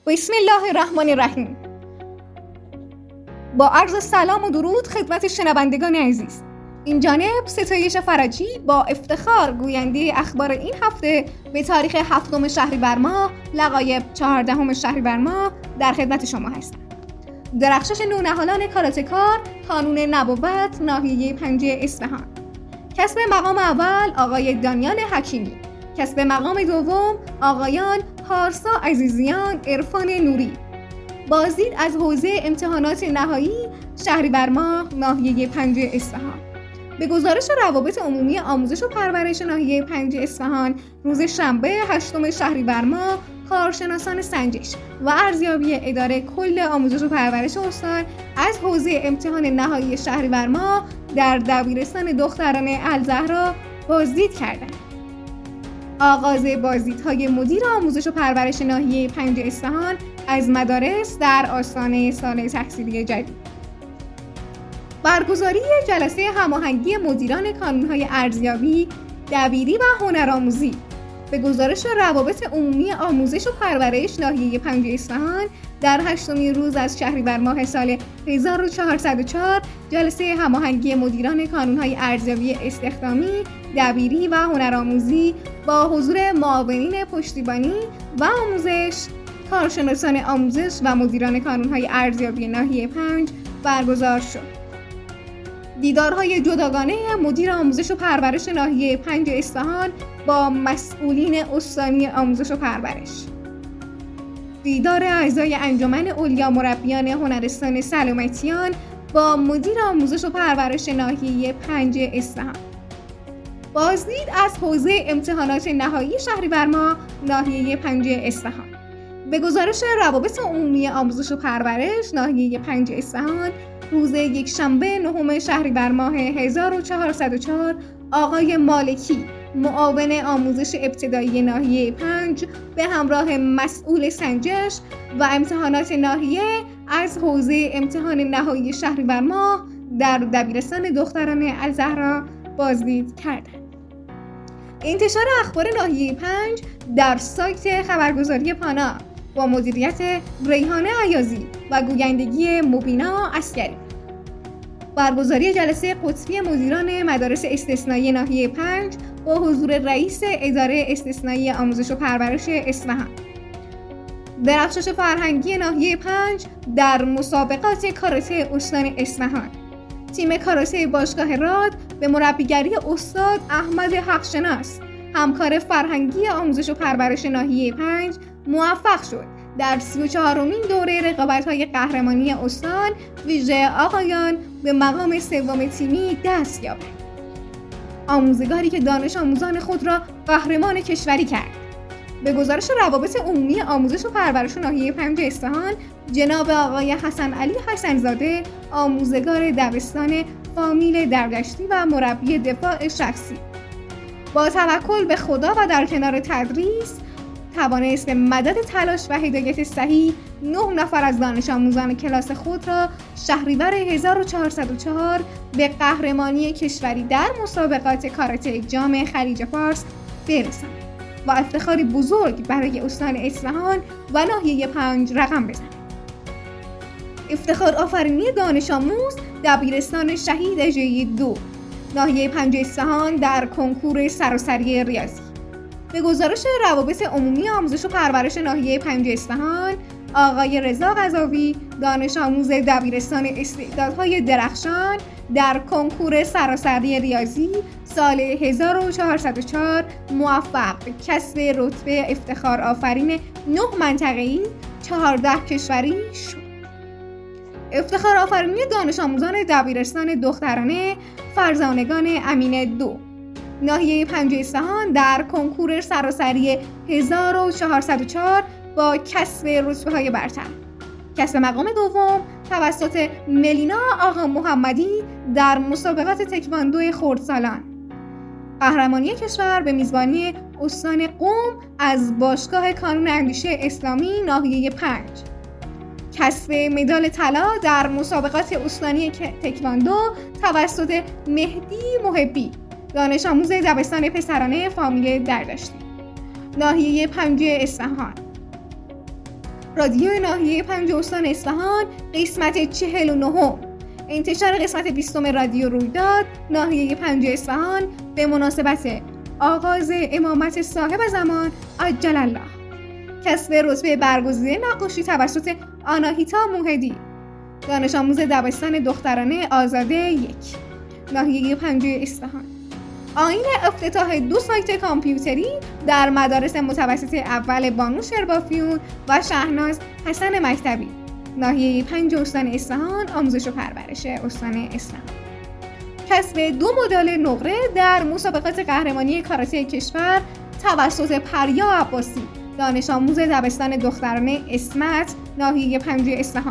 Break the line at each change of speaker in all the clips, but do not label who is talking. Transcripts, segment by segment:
بسم الله الرحمن الرحیم. با عرض سلام و درود خدمت شنوندگان عزیز. این جانب ستایش فرجی با افتخار گوینده اخبار این هفته به تاریخ 7 شهریور ماه لقایب 14 شهریور ماه در خدمت شما هستم. درخشش نونهالان کاراتکار کانون نبوت ناحیه 5 اصفهان. کسب مقام اول آقای دانیال حکیمی. کسب مقام دوم آقایان پارسا عزیزیان، عرفان نوری. بازدید از حوزه امتحانات نهایی شهریور ماه ناحیه 5 اصفهان. به گزارش روابط عمومی آموزش و پرورش ناحیه 5 اصفهان روز شنبه 8 شهریور ماه کارشناسان سنجش و ارزیابی اداره کل آموزش و پرورش استان از حوزه امتحان نهایی شهریور ماه در دبیرستان دختران الزهرا بازدید کردند. آغاز بازدیدهای مدیر آموزش و پرورش ناحیه 5 اصفهان از مدارس در آستانه سال تحصیلی جدید. برگزاری جلسه هماهنگی مدیران کانون‌های ارزیابی، دبیری و هنرآموزی. به گزارش روابط عمومی آموزش و پرورش ناحیه 5 اصفهان در 8 روز از شهریور ماه سال 1404 جلسه هماهنگی مدیران کانون‌های ارزیابی استخدامی، دبیری و هنرآموزی با حضور معاونین پشتیبانی و آموزش، کارشناسان آموزش و مدیران کانون‌های ارزیابی ناحیه 5 برگزار شد. دیدارهای جداگانه مدیر آموزش و پرورش ناحیه 5 اصفهان با مسئولین استانی آموزش و پرورش. دیدار اعضای انجمن علیا مربیان هنرستان سلامتیان با مدیر آموزش و پرورش ناحیه 5 اصفهان. بازدید از حوزه امتحانات نهایی شهریور ماه ناحیه 5 اصفهان. به گزارش روابط عمومی آموزش و پرورش ناحیه 5 اصفهان روز یکشنبه 9 شهریور ماه 1404 آقای مالکی معاون آموزش ابتدایی ناحیه 5 به همراه مسئول سنجش و امتحانات ناحیه از حوزه امتحان نهایی شهریور ماه در دبیرستان دختران الزهرا بازدید کردند. انتشار اخبار ناحیه 5 در سایت خبرگزاری پانا با مدیریت ریحانه عیازی و گویندگی مبینا عسکری. برگزاری جلسه قطبی مدیران مدارس استثنایی ناحیه 5 با حضور رئیس اداره استثنایی آموزش و پرورش اصفهان. درخشش فرهنگی ناحیه 5 در مسابقات کاراته استان اصفهان. تیم کاراته باشگاه راد به مربیگری استاد احمد حقشناس، همکار فرهنگی آموزش و پرورش ناحیه 5 موفق شد در 34مین دوره رقابت‌های قهرمانی استان ویژه آقایان به مقام سوم تیمی دست یابد. آموزگاری که دانش آموزان خود را قهرمان کشوری کرد. به گزارش روابط عمومی آموزش و پرورش ناحیه 5 اصفهان جناب آقای حسن علی حسن‌زاده آموزگار دبستان فامیل دردشتی و مربی دفاع شخصی با توکل به خدا و در کنار تدریس توانست به مدد تلاش و هدایت صحیح 9 نفر از دانش آموزان کلاس خود را شهریور 1404 به قهرمانی کشوری در مسابقات کاراته جام خلیج فارس برساند و افتخاری بزرگ برای استان اصفهان و ناحیه 5 رقم بزند. افتخار آفرینی دانش آموز دبیرستان شهید اژه‌ای 2 ناحیه 5 اصفهان در کنکور سراسری ریاضی. به گزارش روابط عمومی آموزش و پرورش ناحیه 5 اصفهان آقای رضا قضاوی دانش آموز دبیرستان استعدادهای درخشان در کنکور سراسری ریاضی سال 1404 موفق به کسب رتبه افتخار آفرین 9 منطقه‌ای 14 کشوری شد. افتخار آفرینی دانش آموزان دبیرستان دخترانه فرزانگان امینه 2 ناحیه 5 اصفهان در کنکور سراسری 1404 با کسب رتبه‌های برتر. کسب مقام دوم توسط ملینا آقا محمدی در مسابقات تکواندو خردسالان. قهرمانی کشور به میزبانی استان قم از باشگاه کانون اندیشه اسلامی ناحیه 5. کسب مدال طلا در مسابقات استانی تکواندو توسط مهدی محبی دانش آموز دبستان پسرانه فامیل دردشتی. ناحیه 5 اصفهان. رادیو ناحیه 5 استان اصفهان قسمت 49. انتشار قسمت 20 رادیو رویداد ناحیه 5 اصفهان به مناسبت آغاز امامت صاحب زمان عجل الله. کسب رتبه برگزیده نقاشی توسط آناهیتا موحدی، دانش آموز دبستان دخترانه آزاده 1 ناحیه 5 اصفهان. آیین افتتاح 2 سایت کامپیوتری در مدارس متوسط اول بانو شربافیون و شهناز حسن مکتبی ناحیه 5 استان اصفهان، آموزش و پرورش استان اصفهان. کسب 2 مدال نقره در مسابقات قهرمانی کاراته کشور توسط پریا عباسی، دانش آموز دبستان دخترانه اسمت ناحیه 5 اصفهان.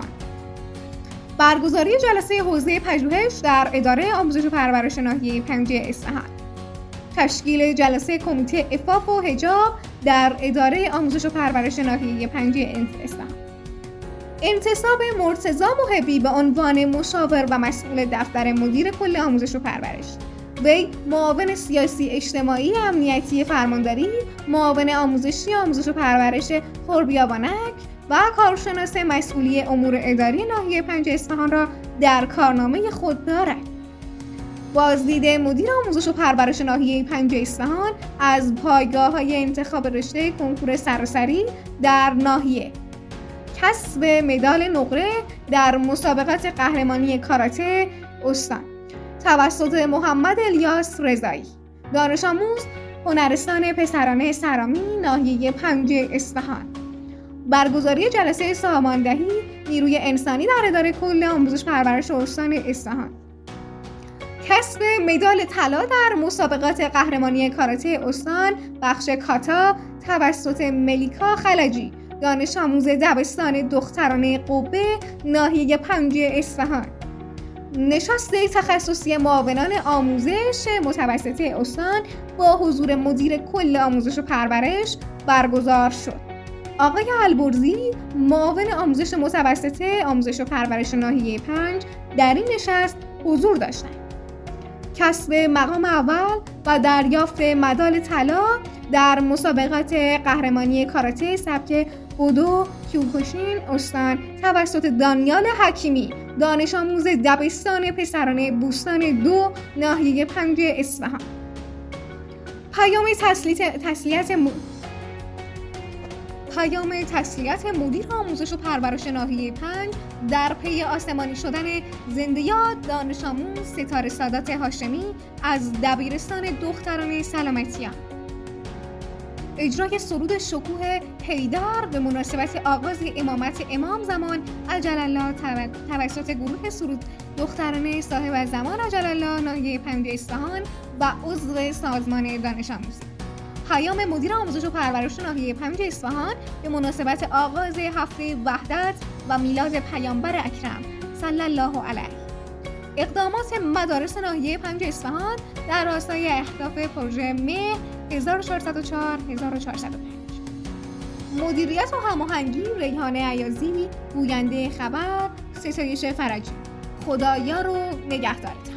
برگزاری جلسه حوزه پژوهش در اداره آموزش و پرورش ناحیه 5 اصفهان. تشکیل جلسه کمیته عفاف و حجاب در اداره آموزش و پرورش ناحیه 5 اصفهان. انتصاب مرتضی محبی به عنوان مشاور و مسئول دفتر مدیر کل آموزش و پرورش. وی معاون سیاسی اجتماعی امنیتی فرمانداری، معاون آموزشی آموزش و پرورش خوربیابانک و کارشناس مسئولی امور اداری ناحیه 5 اصفهان را در کارنامه خود دارد. بازدید مدیر آموزش و پرورش ناحیه 5 اصفهان از پایگاه‌های انتخاب رشته کنکور سراسری در ناحیه. کسب مدال نقره در مسابقات قهرمانی کاراته استان توسط محمد الیاس رضایی، دانش آموز هنرستان پسرانه سرامی ناحیه 5 اصفهان. برگزاری جلسه ساماندهی نیروی انسانی در اداره کل آموزش پرورش استان اصفهان. کسب مدال طلا در مسابقات قهرمانی کاراته استان بخش کاتا توسط ملیکا خلجی، دانش آموز دبستان دخترانه قبه ناحیه 5 اصفهان. نشست تخصصی معاونان آموزش متوسطه استان با حضور مدیر کل آموزش و پرورش برگزار شد. آقای البرزی، معاون آموزش متوسطه آموزش و پرورش ناحیه 5 در این نشست حضور داشتند. کسب مقام اول و دریافت مدال طلا در مسابقات قهرمانی کاراته سبک بودو کیوکوشین استان توسط دانیال حکیمی، دانش آموز دبستان پسرانه بوستان 2 ناحیه 5 اصفهان. پیام تسلیت مدیر آموزش و پرورش ناحیه 5 در پی آسمانی شدن زنده‌یاد دانش آموز ستاره سادات هاشمی از دبیرستان دخترانه سلامتیان. اجرای سرود شکوه حیدر به مناسبت آغاز امامت امام زمان عجل الله توسط گروه سرود دخترانه صاحب زمان عجل الله ناحیه 5 اصفهان و عضو سازمان دانش آموزی. پیام مدیر آموزش و پرورش ناحیه 5 اصفهان به مناسبت آغاز هفته وحدت و میلاد پیامبر اکرم صلی الله علیه. اقدامات مدارس ناحیه 5 اصفهان در راستای اهداف پروژه مه 1404-1405. مدیریت و هماهنگی ریحانه عیازی، گوینده خبر ستایش فرجی. خدایا رو نگهدارتان.